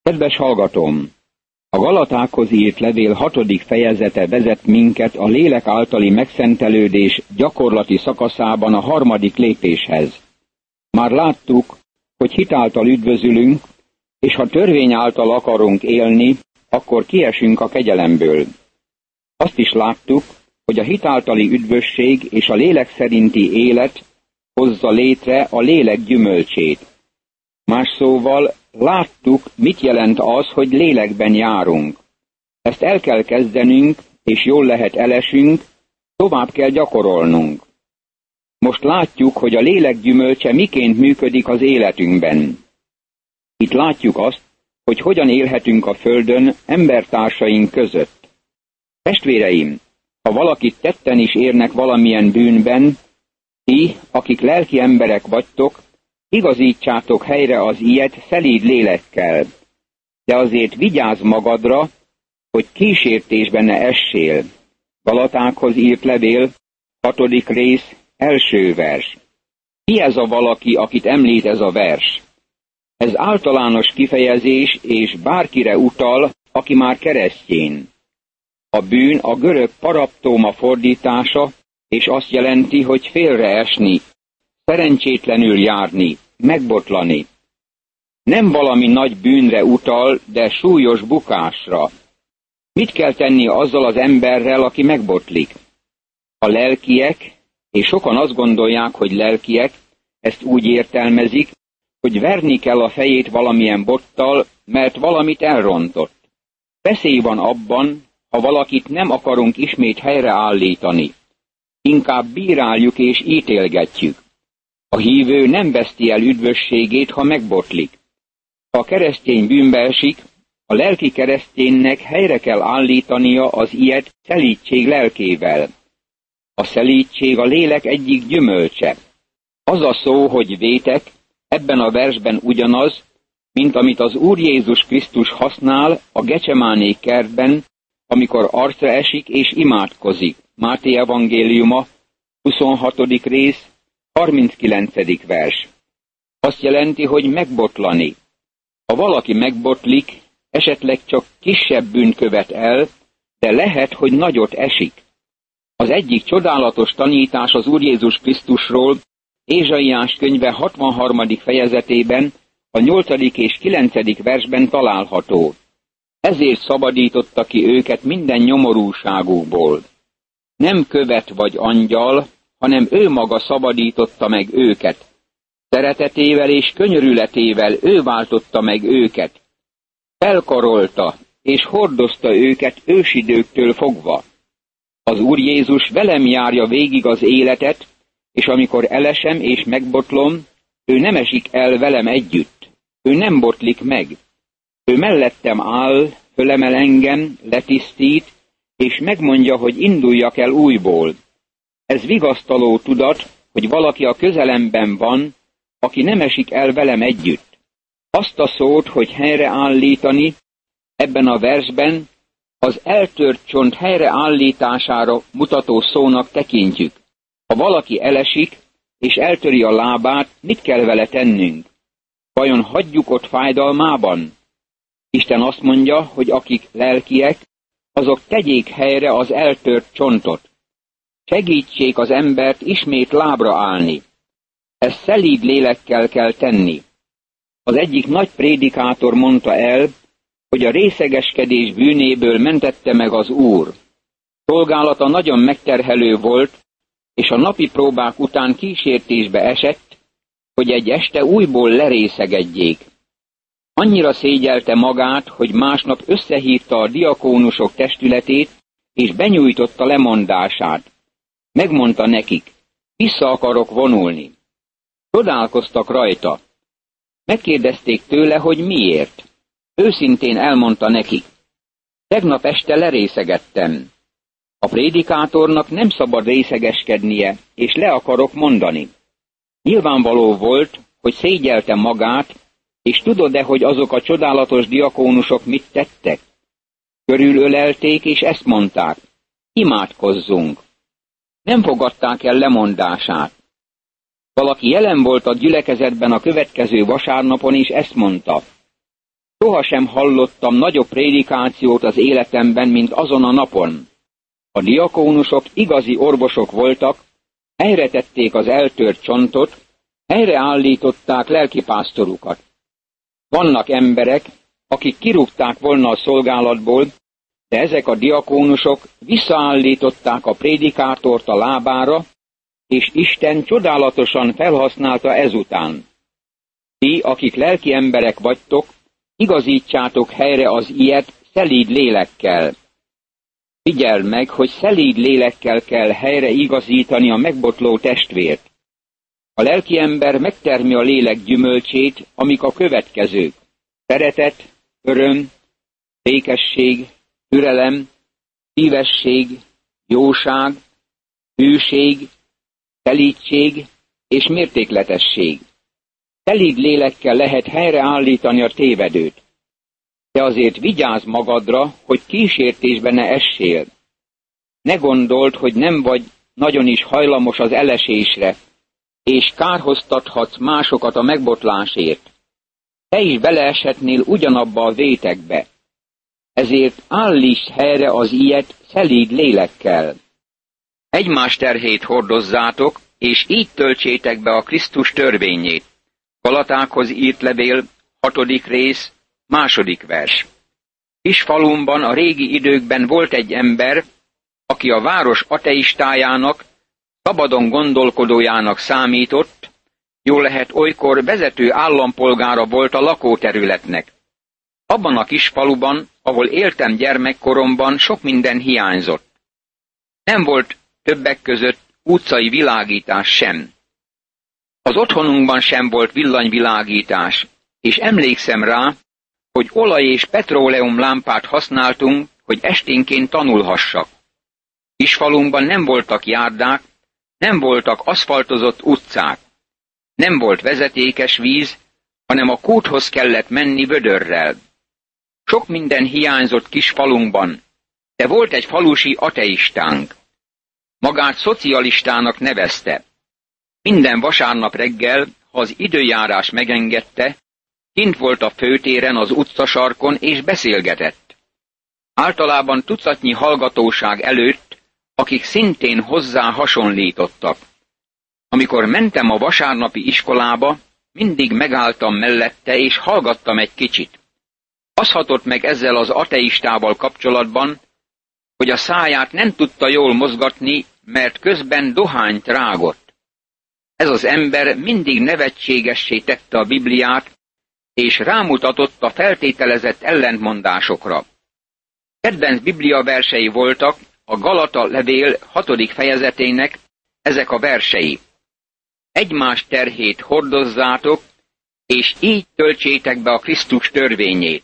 Kedves hallgatóm! A Galatákhoz írt levél 6. fejezete vezet minket a lélek általi megszentelődés gyakorlati szakaszában a 3. lépéshez. Már láttuk, hogy hit által üdvözülünk, és ha törvény által akarunk élni, akkor kiesünk a kegyelemből. Azt is láttuk, hogy a hit általi üdvösség és a lélek szerinti élet hozza létre a lélek gyümölcsét. Más szóval láttuk, mit jelent az, hogy lélekben járunk. Ezt el kell kezdenünk, és jól lehet elesünk, tovább kell gyakorolnunk. Most látjuk, hogy a lélek gyümölcse miként működik az életünkben. Itt látjuk azt, hogy hogyan élhetünk a földön embertársaink között. Testvéreim, ha valakit tetten is érnek valamilyen bűnben, ti, akik lelki emberek vagytok, igazítsátok helyre az ilyet szelíd lélekkel, de azért vigyázz magadra, hogy kísértésben ne essél. Galatákhoz írt levél, 6. rész, 1. vers. Ki ez a valaki, akit említ ez a vers? Ez általános kifejezés, és bárkire utal, aki már keresztény. A bűn a görög paraptóma fordítása, és azt jelenti, hogy félreesni, szerencsétlenül járni, megbotlani. Nem valami nagy bűnre utal, de súlyos bukásra. Mit kell tenni azzal az emberrel, aki megbotlik? A lelkiek, és sokan azt gondolják, hogy lelkiek, ezt úgy értelmezik, hogy verni kell a fejét valamilyen bottal, mert valamit elrontott. Veszély van abban, ha valakit nem akarunk ismét helyreállítani. Inkább bíráljuk és ítélgetjük. A hívő nem veszti el üdvösségét, ha megbotlik. Ha a keresztény bűnbe esik, a lelki kereszténynek helyre kell állítania az ilyet szelídség lelkével. A szelídség a lélek egyik gyümölcse. Az a szó, hogy vétek, ebben a versben ugyanaz, mint amit az Úr Jézus Krisztus használ a Gecsemáné kertben, amikor arcra esik és imádkozik. Máté evangéliuma, 26. rész, 39. vers. Azt jelenti, hogy megbotlani. Ha valaki megbotlik, esetleg csak kisebb bűnt követ el, de lehet, hogy nagyot esik. Az egyik csodálatos tanítás az Úr Jézus Krisztusról Ézsaiás könyve 63. fejezetében, a 8. és 9. versben található. Ezért szabadította ki őket minden nyomorúságukból. Nem követ vagy angyal, hanem ő maga szabadította meg őket. Szeretetével és könyörületével ő váltotta meg őket. Felkarolta és hordozta őket ősidőktől fogva. Az Úr Jézus velem járja végig az életet, és amikor elesem és megbotlom, ő nem esik el velem együtt. Ő nem botlik meg. Ő mellettem áll, fölemel engem, letisztít, és megmondja, hogy induljak el újból. Ez vigasztaló tudat, hogy valaki a közelemben van, aki nem esik el velem együtt. Azt a szót, hogy helyreállítani, ebben a versben az eltört csont helyreállítására mutató szónak tekintjük. Ha valaki elesik, és eltöri a lábát, mit kell vele tennünk? Vajon hagyjuk ott fájdalmában? Isten azt mondja, hogy akik lelkiek, azok tegyék helyre az eltört csontot. Segítsék az embert ismét lábra állni. Ezt szelíd lélekkel kell tenni. Az egyik nagy prédikátor mondta el, hogy a részegeskedés bűnéből mentette meg az Úr. Szolgálata nagyon megterhelő volt, és a napi próbák után kísértésbe esett, hogy egy este újból lerészegedjék. Annyira szégyelte magát, hogy másnap összehívta a diakónusok testületét, és benyújtotta lemondását. Megmondta nekik, vissza akarok vonulni. Csodálkoztak rajta. Megkérdezték tőle, hogy miért. Őszintén elmondta nekik. Tegnap este lerészegettem. A prédikátornak nem szabad részegeskednie, és le akarok mondani. Nyilvánvaló volt, hogy szégyelte magát, és tudod-e, hogy azok a csodálatos diakónusok mit tettek? Körülölelték, és ezt mondták, imádkozzunk. Nem fogadták el lemondását. Valaki jelen volt a gyülekezetben a következő vasárnapon, és ezt mondta, Sohasem hallottam nagyobb prédikációt az életemben, mint azon a napon. A diakónusok igazi orvosok voltak, helyretették az eltört csontot, helyreállították lelkipásztorukat. Vannak emberek, akik kirúgták volna a szolgálatból, de ezek a diakónusok visszaállították a prédikátort a lábára, és Isten csodálatosan felhasználta ezután. Ti, akik lelki emberek vagytok, igazítsátok helyre az ilyet szelíd lélekkel. Figyeld meg, hogy szelíd lélekkel kell helyre igazítani a megbotló testvért. A lelki ember megtermi a lélek gyümölcsét, amik a következők: szeretet, öröm, békesség, türelem, szívesség, jóság, hűség, szelídség és mértékletesség. Szelíd lélekkel lehet helyreállítani a tévedőt. De azért vigyázz magadra, hogy kísértésbe ne essél. Ne gondold, hogy nem vagy nagyon is hajlamos az elesésre, és kárhoztathatsz másokat a megbotlásért. Te is beleeshetnél ugyanabba a vétekbe. Ezért állíts helyre az ilyet szelíd lélekkel. Egymás terhét hordozzátok, és így töltsétek be a Krisztus törvényét. Galatákhoz írt levél, 6. rész, 2. vers. Kisfalumban a régi időkben volt egy ember, aki a város ateistájának, szabadon gondolkodójának számított, jól lehet olykor vezető állampolgára volt a lakóterületnek. Abban a kisfaluban, ahol éltem gyermekkoromban, sok minden hiányzott. Nem volt többek között utcai világítás sem. Az otthonunkban sem volt villanyvilágítás, és emlékszem rá, hogy olaj- és petróleum lámpát használtunk, hogy esténként tanulhassak. Kisfalunkban nem voltak járdák, nem voltak aszfaltozott utcák, nem volt vezetékes víz, hanem a kúthoz kellett menni vödörrel. Sok minden hiányzott kisfalunkban, de volt egy falusi ateistánk. Magát szocialistának nevezte. Minden vasárnap reggel, ha az időjárás megengedte, kint volt a főtéren az utcasarkon és beszélgetett. Általában tucatnyi hallgatóság előtt, akik szintén hozzá hasonlítottak. Amikor mentem a vasárnapi iskolába, mindig megálltam mellette és hallgattam egy kicsit. Az hatott meg ezzel az ateistával kapcsolatban, hogy a száját nem tudta jól mozgatni, mert közben dohányt rágott. Ez az ember mindig nevetségessé tette a Bibliát, és rámutatott a feltételezett ellentmondásokra. Kedvenc Biblia versei voltak a Galata levél 6. fejezetének ezek a versei. Egymás terhét hordozzátok, és így töltsétek be a Krisztus törvényét.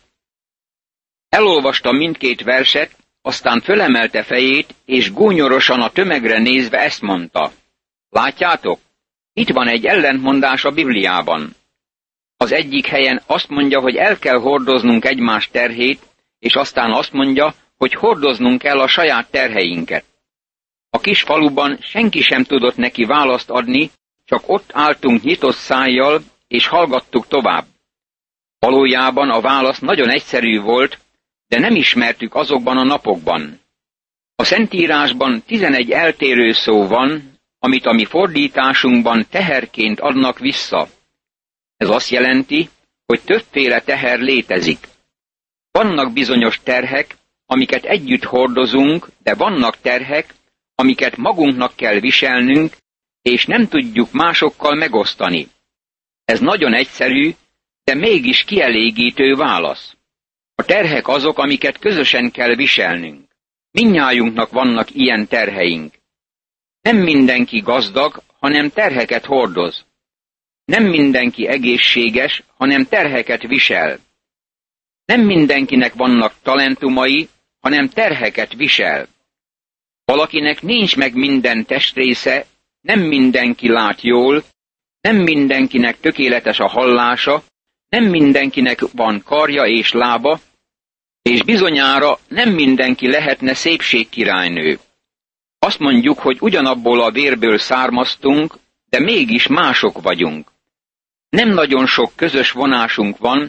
Elolvasta mindkét verset, aztán fölemelte fejét, és gúnyorosan a tömegre nézve ezt mondta: látjátok? Itt van egy ellentmondás a Bibliában. Az egyik helyen azt mondja, hogy el kell hordoznunk egymás terhét, és aztán azt mondja, hogy hordoznunk kell a saját terheinket. A kis faluban senki sem tudott neki választ adni, csak ott álltunk nyitott szájjal, és hallgattuk tovább. Valójában a válasz nagyon egyszerű volt, de nem ismertük azokban a napokban. A Szentírásban 11 eltérő szó van, amit a mi fordításunkban teherként adnak vissza. Ez azt jelenti, hogy többféle teher létezik. Vannak bizonyos terhek, amiket együtt hordozunk, de vannak terhek, amiket magunknak kell viselnünk, és nem tudjuk másokkal megosztani. Ez nagyon egyszerű, de mégis kielégítő válasz. A terhek azok, amiket közösen kell viselnünk. Mindnyájunknak vannak ilyen terheink. Nem mindenki gazdag, hanem terheket hordoz. Nem mindenki egészséges, hanem terheket visel. Nem mindenkinek vannak talentumai, hanem terheket visel. Valakinek nincs meg minden testrésze, nem mindenki lát jól, nem mindenkinek tökéletes a hallása, nem mindenkinek van karja és lába, és bizonyára nem mindenki lehetne szépségkirálynő. Azt mondjuk, hogy ugyanabból a vérből származtunk, de mégis mások vagyunk. Nem nagyon sok közös vonásunk van,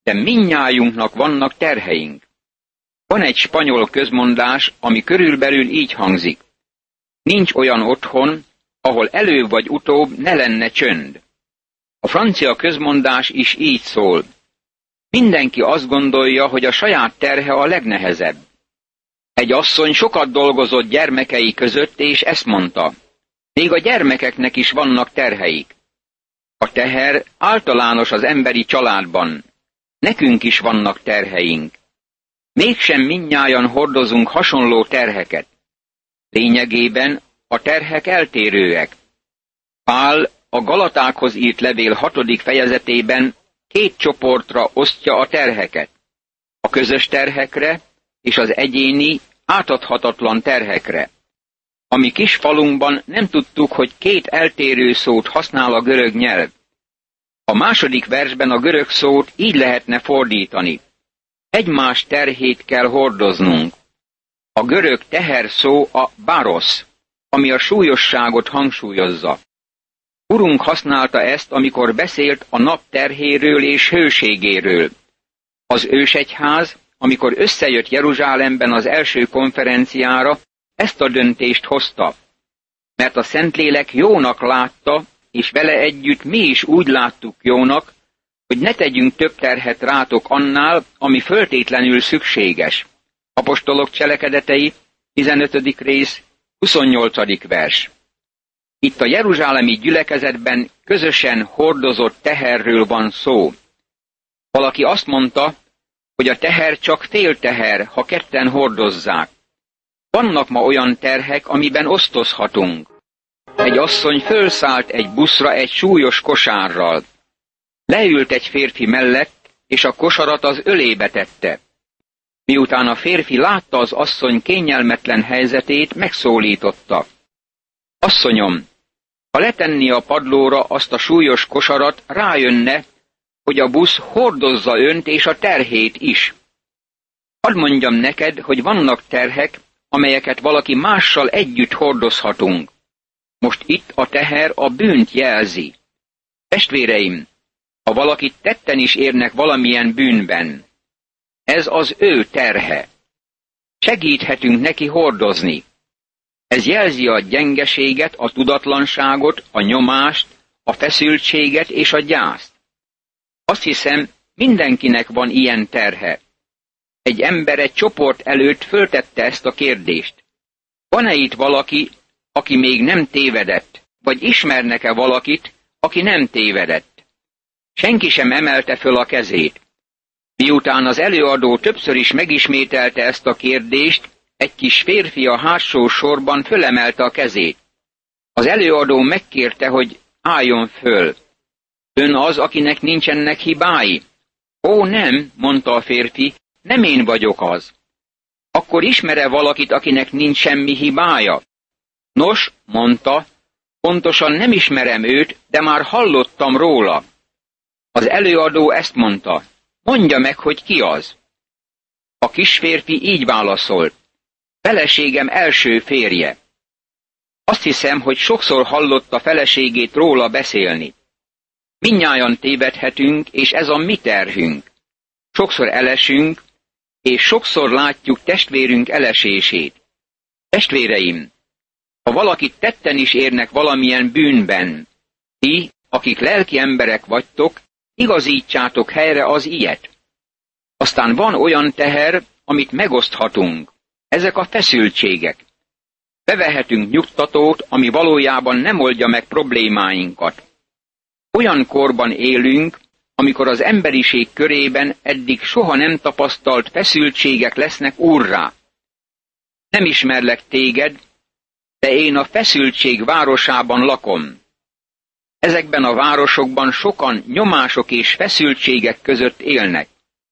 de mindnyájunknak vannak terheink. Van egy spanyol közmondás, ami körülbelül így hangzik. Nincs olyan otthon, ahol előbb vagy utóbb ne lenne csönd. A francia közmondás is így szól. Mindenki azt gondolja, hogy a saját terhe a legnehezebb. Egy asszony sokat dolgozott gyermekei között, és ezt mondta. Még a gyermekeknek is vannak terheik. A teher általános az emberi családban. Nekünk is vannak terheink. Mégsem mindnyájan hordozunk hasonló terheket. Lényegében a terhek eltérőek. Pál a Galatákhoz írt levél 6. fejezetében 2 csoportra osztja a terheket. A közös terhekre és az egyéni, átadhatatlan terhekre. A mi kis falunkban nem tudtuk, hogy 2 eltérő szót használ a görög nyelv. A 2. versben a görög szót így lehetne fordítani. Egymás terhét kell hordoznunk. A görög teher szó a bárosz, ami a súlyosságot hangsúlyozza. Urunk használta ezt, amikor beszélt a nap terhéről és hőségéről. Az ősegyház, amikor összejött Jeruzsálemben az első konferenciára, ezt a döntést hozta. Mert a Szentlélek jónak látta, és vele együtt mi is úgy láttuk jónak, hogy ne tegyünk több terhet rátok annál, ami föltétlenül szükséges. Apostolok cselekedetei, 15. rész, 28. vers. Itt a jeruzsálemi gyülekezetben közösen hordozott teherről van szó. Valaki azt mondta, hogy a teher csak fél teher, ha ketten hordozzák. Vannak ma olyan terhek, amiben osztozhatunk. Egy asszony fölszállt egy buszra egy súlyos kosárral. Leült egy férfi mellett, és a kosarat az ölébe tette. Miután a férfi látta az asszony kényelmetlen helyzetét, megszólította. Asszonyom, ha letenni a padlóra azt a súlyos kosarat, rájönne, hogy a busz hordozza önt és a terhét is. Hadd mondjam neked, hogy vannak terhek, amelyeket valaki mással együtt hordozhatunk. Most itt a teher a bűnt jelzi. Testvéreim, ha valakit tetten is érnek valamilyen bűnben, ez az ő terhe. Segíthetünk neki hordozni. Ez jelzi a gyengeséget, a tudatlanságot, a nyomást, a feszültséget és a gyászt. Azt hiszem, mindenkinek van ilyen terhe. Egy ember egy csoport előtt föltette ezt a kérdést. Van-e itt valaki, aki még nem tévedett, vagy ismernek-e valakit, aki nem tévedett? Senki sem emelte föl a kezét. Miután az előadó többször is megismételte ezt a kérdést, egy kis férfi a hátsó sorban fölemelte a kezét. Az előadó megkérte, hogy álljon föl. Ön az, akinek nincsenek hibái? Ó, nem, mondta a férfi, nem én vagyok az. Akkor ismer-e valakit, akinek nincs semmi hibája? Nos, mondta, pontosan nem ismerem őt, de már hallottam róla. Az előadó ezt mondta, mondja meg, hogy ki az. A kisférfi így válaszolt, feleségem első férje. Azt hiszem, hogy sokszor hallotta feleségét róla beszélni. Mindnyájan tévedhetünk, és ez a mi terhünk. Sokszor elesünk, és sokszor látjuk testvérünk elesését. Testvéreim, ha valakit tetten is érnek valamilyen bűnben, ti, akik lelki emberek vagytok, igazítsátok helyre az ilyet. Aztán van olyan teher, amit megoszthatunk. Ezek a feszültségek. Bevehetünk nyugtatót, ami valójában nem oldja meg problémáinkat. Olyan korban élünk, amikor az emberiség körében eddig soha nem tapasztalt feszültségek lesznek úrrá. Nem ismerlek téged, de én a feszültség városában lakom. Ezekben a városokban sokan nyomások és feszültségek között élnek.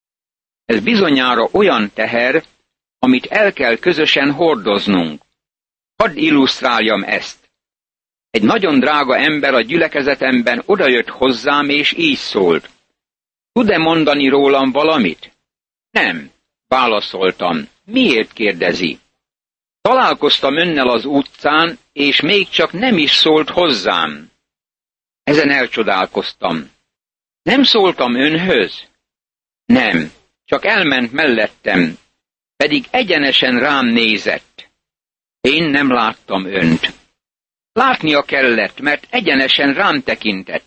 Ez bizonyára olyan teher, amit el kell közösen hordoznunk. Hadd illusztráljam ezt. Egy nagyon drága ember a gyülekezetemben odajött hozzám, és így szólt. Tud-e mondani rólam valamit? Nem, válaszoltam. Miért kérdezi? Találkoztam önnel az utcán, és még csak nem is szólt hozzám. Ezen elcsodálkoztam. Nem szóltam önhöz? Nem, csak elment mellettem, pedig egyenesen rám nézett. Én nem láttam önt. Látnia kellett, mert egyenesen rám tekintett.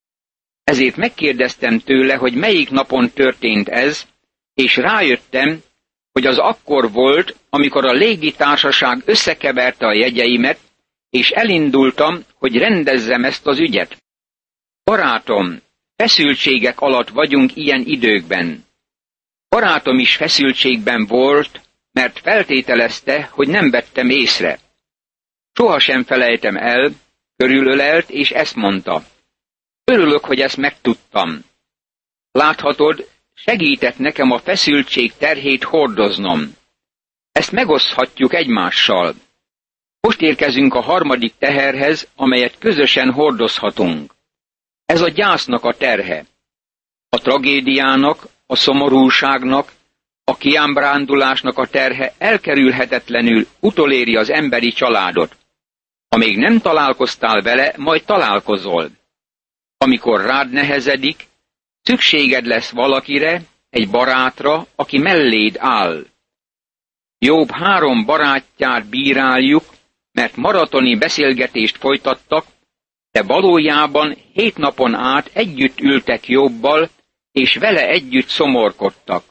Ezért megkérdeztem tőle, hogy melyik napon történt ez, és rájöttem, hogy az akkor volt, amikor a légitársaság összekeverte a jegyeimet, és elindultam, hogy rendezzem ezt az ügyet. Barátom, feszültségek alatt vagyunk ilyen időkben. Barátom is feszültségben volt, mert feltételezte, hogy nem vettem észre. Sohasem felejtem el, körülölelt, és ezt mondta. Örülök, hogy ezt megtudtam. Láthatod, segített nekem a feszültség terhét hordoznom. Ezt megoszthatjuk egymással. Most érkezünk a harmadik teherhez, amelyet közösen hordozhatunk. Ez a gyásznak a terhe. A tragédiának, a szomorúságnak, a kiábrándulásnak a terhe elkerülhetetlenül utoléri az emberi családot. Amíg nem találkoztál vele, majd találkozol. Amikor rád nehezedik, szükséged lesz valakire, egy barátra, aki melléd áll. Jobb 3 barátját bíráljuk, mert maratoni beszélgetést folytattak, de valójában 7 napon át együtt ültek Jobbal, és vele együtt szomorkodtak.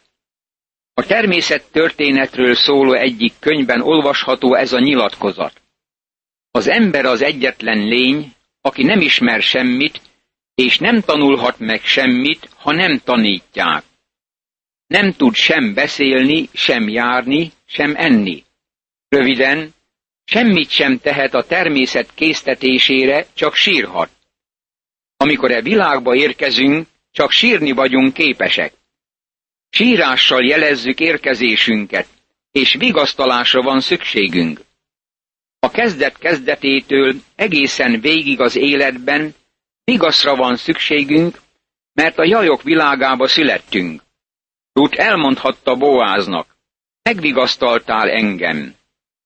A természettörténetről szóló egyik könyvben olvasható ez a nyilatkozat. Az ember az egyetlen lény, aki nem ismer semmit, és nem tanulhat meg semmit, ha nem tanítják. Nem tud sem beszélni, sem járni, sem enni. Röviden, semmit sem tehet a természet késztetésére, csak sírhat. Amikor e világba érkezünk, csak sírni vagyunk képesek. Sírással jelezzük érkezésünket, és vigasztalásra van szükségünk. A kezdet kezdetétől egészen végig az életben vigaszra van szükségünk, mert a jajok világába születtünk. Rut elmondhatta Boáznak, megvigasztaltál engem.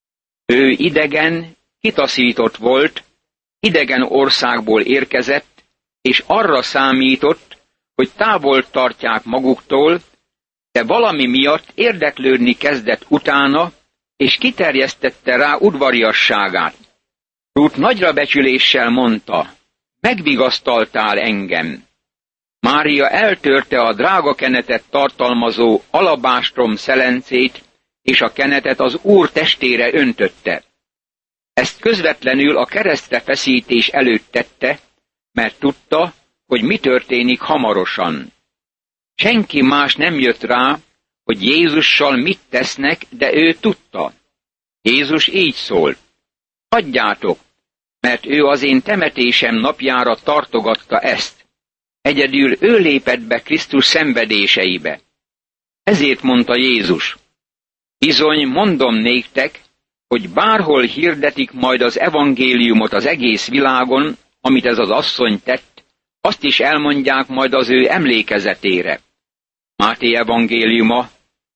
Ő idegen, kitaszított volt, idegen országból érkezett, és arra számított, hogy távol tartják maguktól, de valami miatt érdeklődni kezdett utána, és kiterjesztette rá udvariasságát. Rut nagyra becsüléssel mondta, megvigasztaltál engem. Mária eltörte a drága kenetet tartalmazó alabástrom szelencét, és a kenetet az Úr testére öntötte. Ezt közvetlenül a keresztre feszítés előtt tette, mert tudta, hogy mi történik hamarosan. Senki más nem jött rá, hogy Jézussal mit tesznek, de ő tudta. Jézus így szólt, hagyjátok, mert ő az én temetésem napjára tartogatta ezt. Egyedül ő lépett be Krisztus szenvedéseibe. Ezért mondta Jézus, bizony mondom néktek, hogy bárhol hirdetik majd az evangéliumot az egész világon, amit ez az asszony tett, azt is elmondják majd az ő emlékezetére. Máté evangéliuma,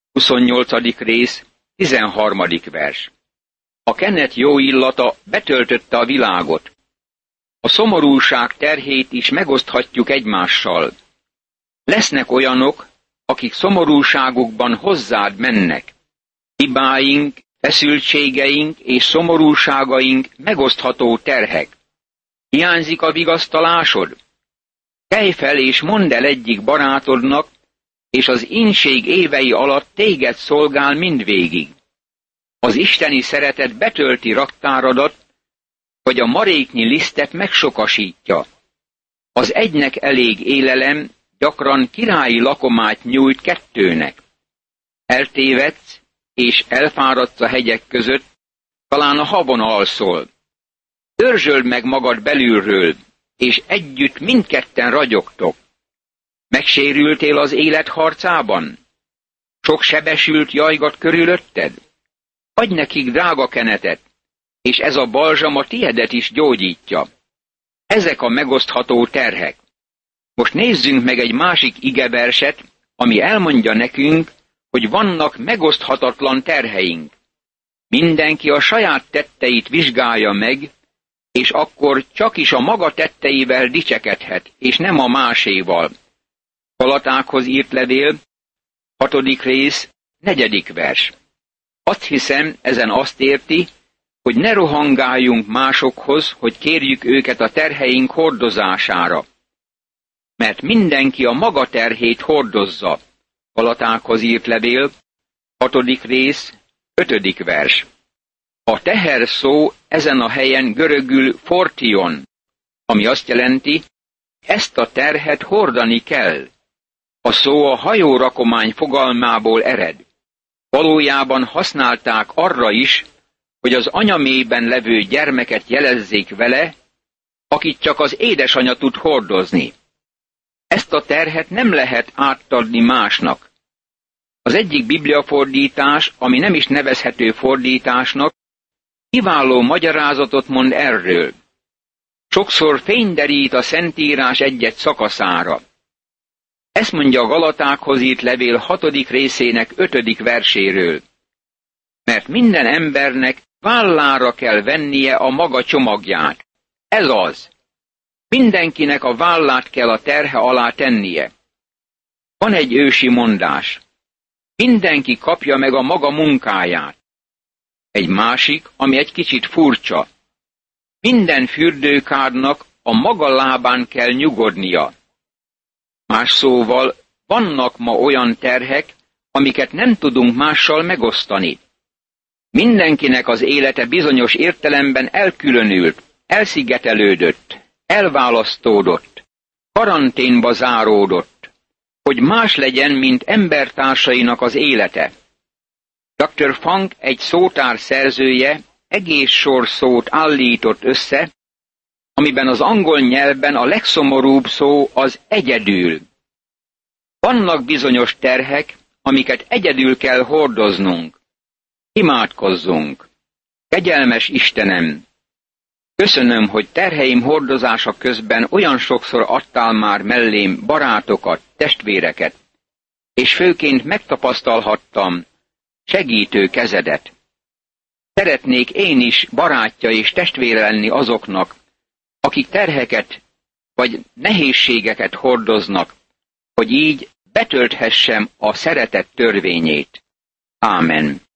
28. rész, 13. vers. A kenet jó illata betöltötte a világot. A szomorúság terhét is megoszthatjuk egymással. Lesznek olyanok, akik szomorúságukban hozzád mennek. Hibáink, feszültségeink és szomorúságaink megosztható terhek. Hiányzik a vigasztalásod? Kelj fel és mondd el egyik barátodnak, és az ínség évei alatt téged szolgál mindvégig. Az isteni szeretet betölti raktáradat, vagy a maréknyi lisztet megsokasítja. Az egynek elég élelem gyakran királyi lakomát nyújt kettőnek. Eltévedsz, és elfáradsz a hegyek között, talán a havon alszol. Dörzsöld meg magad belülről, és együtt mindketten ragyogtok. Megsérültél az élet harcában? Sok sebesült jajgat körülötted? Adj nekik drága kenetet, és ez a balzsam a tiedet is gyógyítja. Ezek a megosztható terhek. Most nézzünk meg egy másik igeverset, ami elmondja nekünk, hogy vannak megoszthatatlan terheink. Mindenki a saját tetteit vizsgálja meg, és akkor csak is a maga tetteivel dicsekedhet, és nem a máséval. Galatákhoz írt levél, 6. rész, 4. vers. Azt hiszem, ezen azt érti, hogy ne rohangáljunk másokhoz, hogy kérjük őket a terheink hordozására. Mert mindenki a maga terhét hordozza. Galatákhoz írt levél, 6. rész, 5. vers. A teher szó ezen a helyen görögül fortion, ami azt jelenti, ezt a terhet hordani kell. A szó a hajórakomány fogalmából ered. Valójában használták arra is, hogy az anyamében levő gyermeket jelezzék vele, akit csak az édesanya tud hordozni. Ezt a terhet nem lehet átadni másnak. Az egyik bibliafordítás, ami nem is nevezhető fordításnak, kiváló magyarázatot mond erről. Sokszor fényderít a Szentírás egy-egy szakaszára. Ezt mondja a Galatákhoz írt levél 6. részének 5. verséről. Mert minden embernek vállára kell vennie a maga csomagját. Ez az. Mindenkinek a vállát kell a terhe alá tennie. Van egy ősi mondás. Mindenki kapja meg a maga munkáját. Egy másik, ami egy kicsit furcsa. Minden fürdőkádnak a maga lábán kell nyugodnia. Más szóval, vannak ma olyan terhek, amiket nem tudunk mással megosztani. Mindenkinek az élete bizonyos értelemben elkülönült, elszigetelődött, elválasztódott, karanténba záródott, hogy más legyen, mint embertársainak az élete. Dr. Funk, egy szótár szerzője, egész sor szót állított össze, amiben az angol nyelvben a legszomorúbb szó az egyedül. Vannak bizonyos terhek, amiket egyedül kell hordoznunk. Imádkozzunk. Kegyelmes Istenem! Köszönöm, hogy terheim hordozása közben olyan sokszor adtál már mellém barátokat, testvéreket, és főként megtapasztalhattam segítő kezedet. Szeretnék én is barátja és testvére lenni azoknak, akik terheket vagy nehézségeket hordoznak, hogy így betölthessem a szeretet törvényét. Ámen.